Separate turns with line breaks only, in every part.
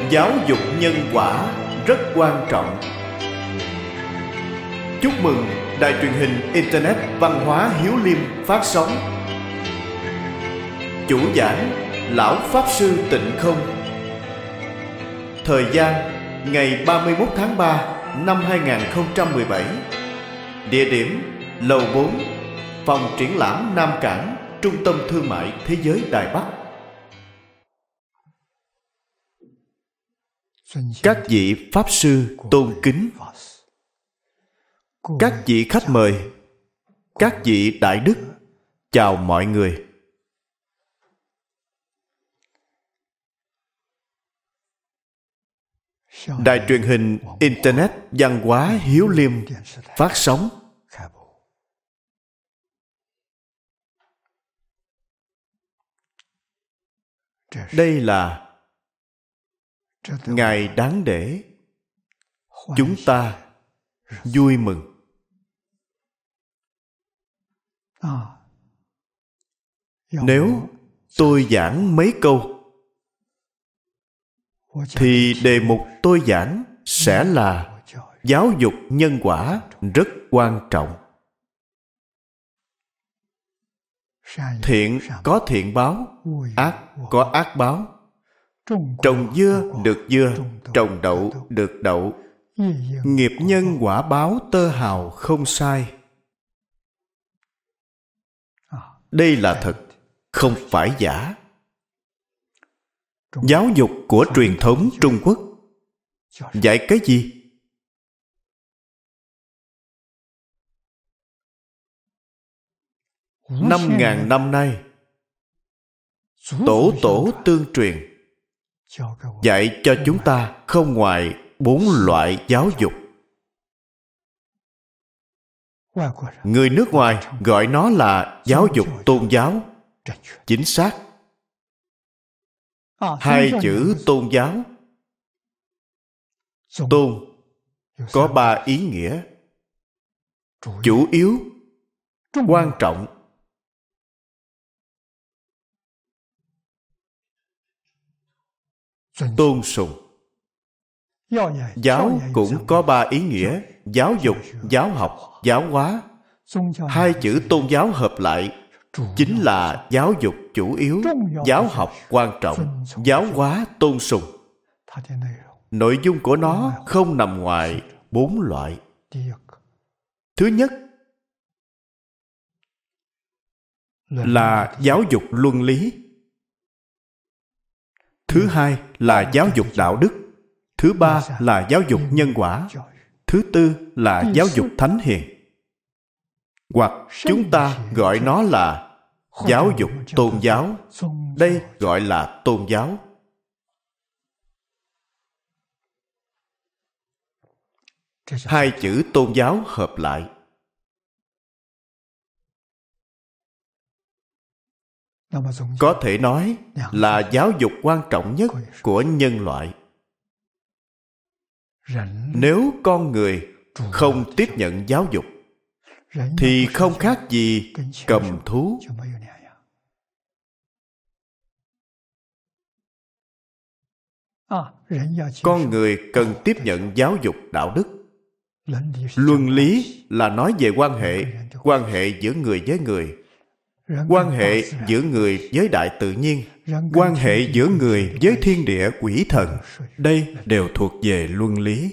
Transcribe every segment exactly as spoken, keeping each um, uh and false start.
Giáo dục nhân quả rất quan trọng. Chúc mừng Đài truyền hình Internet Văn hóa Hiếu Liêm phát sóng. Chủ giảng Lão Pháp Sư Tịnh Không. Thời gian ngày ba mươi mốt tháng ba năm hai nghìn không trăm mười bảy. Địa điểm lầu bốn, phòng triển lãm Nam Cảng, Trung tâm Thương mại Thế giới Đài Bắc. Các vị Pháp Sư tôn kính, các vị khách mời, các vị đại đức, chào mọi người. Đài truyền hình Internet Văn hóa Hiếu Liêm phát sóng. Đây là ngày đáng để chúng ta vui mừng. Nếu tôi giảng mấy câu thì đề mục tôi giảng sẽ là giáo dục nhân quả rất quan trọng. Thiện có thiện báo, ác có ác báo. Trồng dưa được dưa, trồng đậu được đậu. Nghiệp nhân quả báo tơ hào không sai. Đây là thật, không phải giả. Giáo dục của truyền thống Trung Quốc dạy cái gì? Năm ngàn năm nay, tổ tổ tương truyền dạy cho chúng ta không ngoài bốn loại giáo dục. Người nước ngoài gọi nó là giáo dục tôn giáo. Chính xác. Hai chữ tôn giáo, tôn có ba ý nghĩa: chủ yếu, quan trọng. Tôn sùng. Giáo cũng có ba ý nghĩa: giáo dục, giáo học, giáo hóa. Hai chữ tôn giáo hợp lại chính là giáo dục chủ yếu, giáo học quan trọng, giáo hóa tôn sùng. Nội dung của nó không nằm ngoài bốn loại. Thứ nhất là giáo dục luân lý. Thứ hai là giáo dục đạo đức. Thứ ba là giáo dục nhân quả. Thứ tư là giáo dục thánh hiền. Hoặc chúng ta gọi nó là giáo dục tôn giáo. Đây gọi là tôn giáo. Hai chữ tôn giáo hợp lại. Có thể nói là giáo dục quan trọng nhất của nhân loại. Nếu con người không tiếp nhận giáo dục thì không khác gì cầm thú. Con người cần tiếp nhận giáo dục đạo đức. Luân lý là nói về quan hệ, quan hệ giữa người với người, quan hệ giữa người với đại tự nhiên, quan hệ giữa người với thiên địa quỷ thần. Đây đều thuộc về luân lý.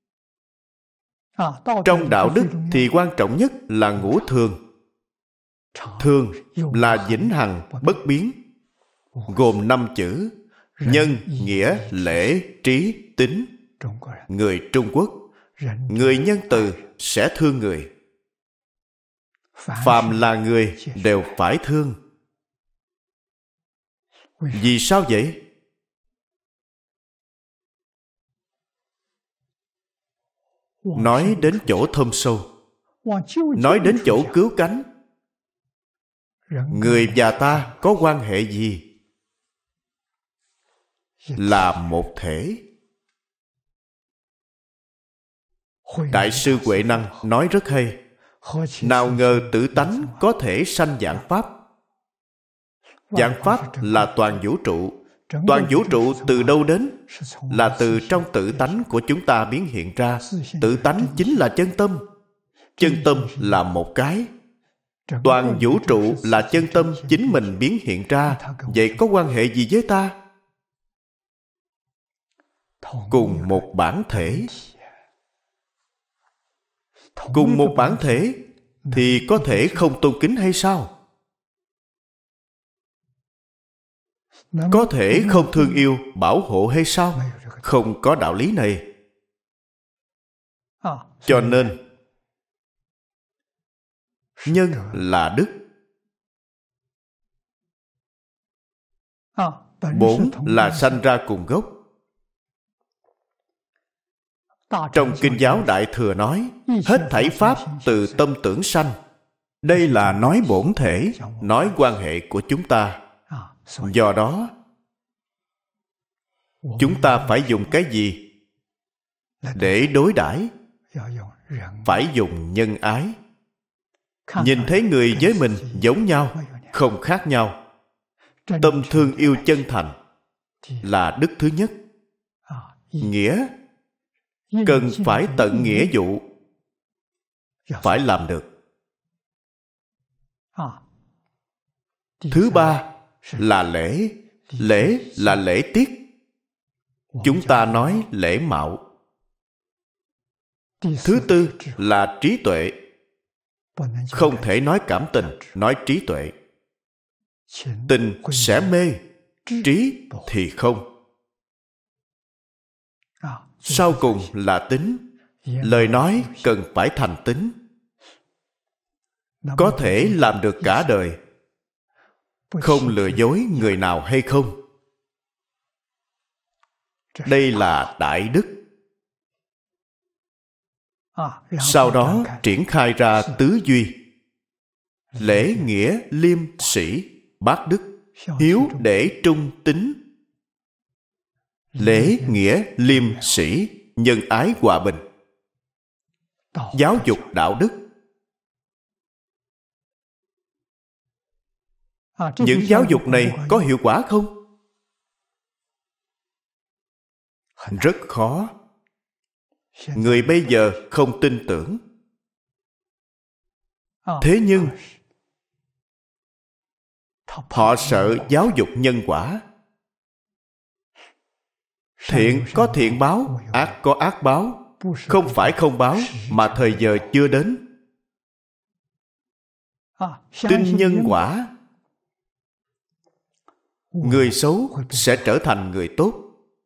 Trong đạo đức thì quan trọng nhất là ngũ thường. Thường là vĩnh hằng, bất biến, gồm năm chữ: nhân, nghĩa, lễ, trí, tín. Người Trung Quốc, người nhân từ sẽ thương người. Phàm là người đều phải thương. Vì sao vậy? Nói đến chỗ thâm sâu, nói đến chỗ cứu cánh. Người và ta có quan hệ gì? Là một thể. Đại sư Huệ Năng nói rất hay: nào ngờ tự tánh có thể sanh vạn pháp. Vạn pháp là toàn vũ trụ, Toàn vũ trụ từ đâu đến? Là từ trong tự tánh của chúng ta biến hiện ra. Tự tánh chính là chân tâm. Chân tâm là một cái. Toàn vũ trụ là chân tâm chính mình biến hiện ra. Vậy có quan hệ gì với ta? Cùng một bản thể. Cùng một bản thể thì có thể không tôn kính hay sao? Có thể không thương yêu, bảo hộ hay sao? Không có đạo lý này. Cho nên nhân là đức. Bổn là sanh ra cùng gốc. Trong Kinh giáo Đại Thừa nói, hết thảy pháp từ tâm tưởng sanh. Đây là nói bổn thể, nói quan hệ của chúng ta. Do đó, chúng ta phải dùng cái gì để đối đãi? Phải dùng nhân ái. Nhìn thấy người với mình giống nhau, không khác nhau. Tâm thương yêu chân thành là đức thứ nhất. Nghĩa cần phải tận nghĩa vụ, phải làm được. Thứ ba là lễ. Lễ là lễ tiết. Chúng ta nói lễ mạo. Thứ tư là trí tuệ. Không thể nói cảm tình, nói trí tuệ. Tình sẽ mê, trí thì không. Sau cùng là tính. Lời nói cần phải thành tính. Có thể làm được cả đời, không lừa dối người nào hay không. Đây là đại đức. Sau đó triển khai ra tứ duy. Lễ, nghĩa, liêm, sĩ, bát đức, hiếu, để, trung, tín. Lễ, nghĩa, liêm, sĩ, nhân ái, hòa bình. Giáo dục đạo đức. Những giáo dục này có hiệu quả không? Rất khó. Người bây giờ không tin tưởng. Thế nhưng họ sợ giáo dục nhân quả. Thiện có thiện báo, ác có ác báo. Không phải không báo, mà thời giờ chưa đến. Tin nhân quả, người xấu sẽ trở thành người tốt.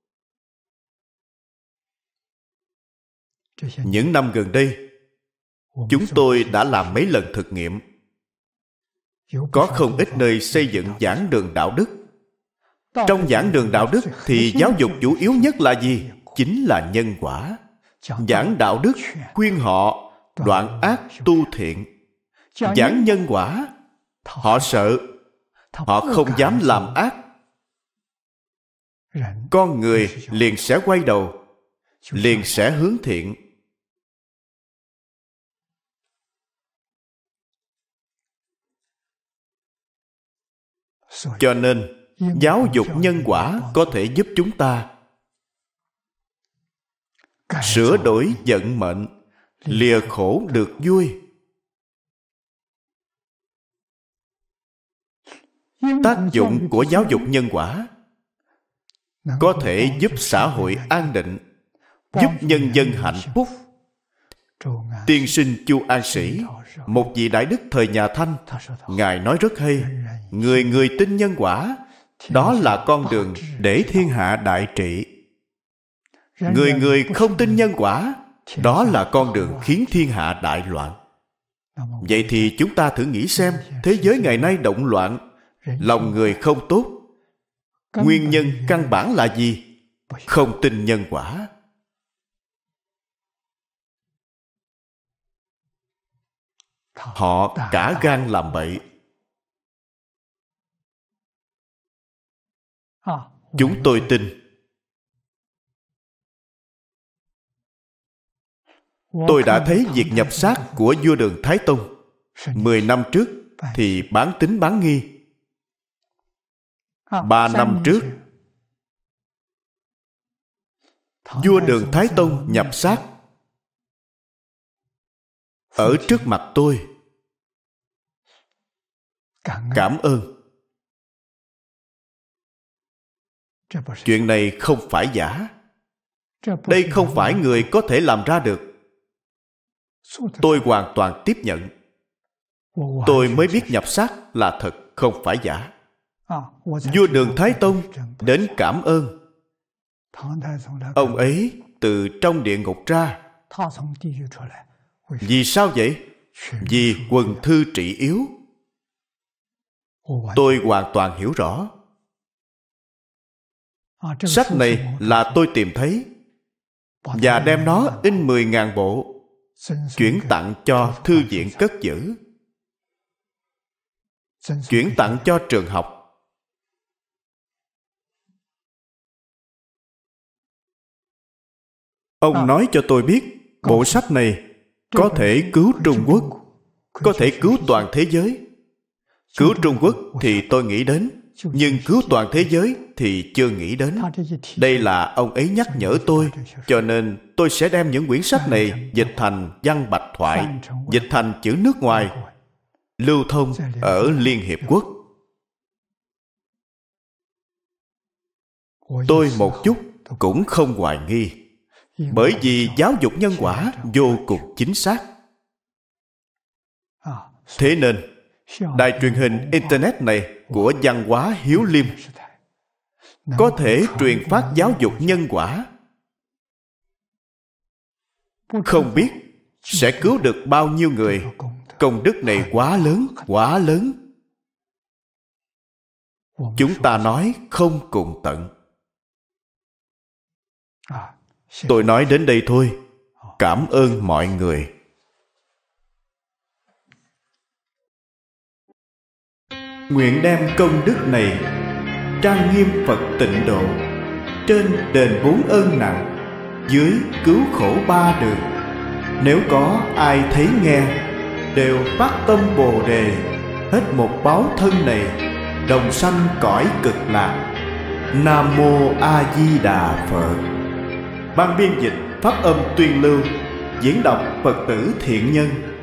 Những năm gần đây, chúng tôi đã làm mấy lần thực nghiệm. Có không ít nơi xây dựng giảng đường đạo đức. Trong giảng đường đạo đức thì giáo dục chủ yếu nhất là gì? Chính là nhân quả. Giảng đạo đức, khuyên họ đoạn ác tu thiện. Giảng nhân quả, họ sợ, họ không dám làm ác. Con người liền sẽ quay đầu, liền sẽ hướng thiện. Cho nên, giáo dục nhân quả có thể giúp chúng ta sửa đổi vận mệnh, lìa khổ được vui. Tác dụng của giáo dục nhân quả có thể giúp xã hội an định, giúp nhân dân hạnh phúc. Tiên sinh Chu An Sĩ, một vị đại đức thời nhà Thanh, Ngài nói rất hay. Người người tin nhân quả, đó là con đường để thiên hạ đại trị. Người người không tin nhân quả, đó là con đường khiến thiên hạ đại loạn. Vậy thì chúng ta thử nghĩ xem, thế giới ngày nay động loạn, lòng người không tốt. Nguyên nhân căn bản là gì? Không tin nhân quả. Họ cả gan làm bậy. Chúng tôi tin. Tôi đã thấy việc nhập xác của vua Đường Thái Tông. Mười năm trước thì bán tín bán nghi. Ba năm trước Vua Đường Thái Tông nhập xác ở trước mặt tôi. Cảm ơn. Chuyện này không phải giả. Đây không phải người có thể làm ra được. Tôi hoàn toàn tiếp nhận. Tôi mới biết nhập xác là thật, không phải giả. Vua Đường Thái Tông đến cảm ơn. Ông ấy từ trong địa ngục ra. Vì sao vậy? Vì quần thư trị yếu. Tôi hoàn toàn hiểu rõ. Sách này là tôi tìm thấy và đem nó in mười ngàn bộ, chuyển tặng cho thư viện cất giữ, chuyển tặng cho trường học. Ông nói cho tôi biết bộ sách này có thể cứu Trung Quốc, có thể cứu toàn thế giới. Cứu Trung Quốc thì tôi nghĩ đến, nhưng cứu toàn thế giới thì chưa nghĩ đến. Đây là ông ấy nhắc nhở tôi, cho nên tôi sẽ đem những quyển sách này dịch thành văn bạch thoại, dịch thành chữ nước ngoài, lưu thông ở Liên Hiệp Quốc. Tôi một chút cũng không hoài nghi, bởi vì giáo dục nhân quả vô cùng chính xác. Thế nên đài truyền hình Internet này của Văn Hóa Hiếu Liêm có thể truyền phát giáo dục nhân quả. Không biết sẽ cứu được bao nhiêu người. Công đức này quá lớn, quá lớn. Chúng ta nói không cùng tận. Tôi nói đến đây thôi. Cảm ơn mọi người. Nguyện đem công đức này trang nghiêm Phật Tịnh Độ, trên đền bốn ơn nặng, dưới cứu khổ ba đường. Nếu có ai thấy nghe, đều phát tâm Bồ Đề, hết một báo thân này, đồng sanh cõi cực lạc. Nam Mô A Di Đà Phật. Ban biên dịch Pháp Âm Tuyên Lưu, diễn đọc Phật tử Thiện Nhân.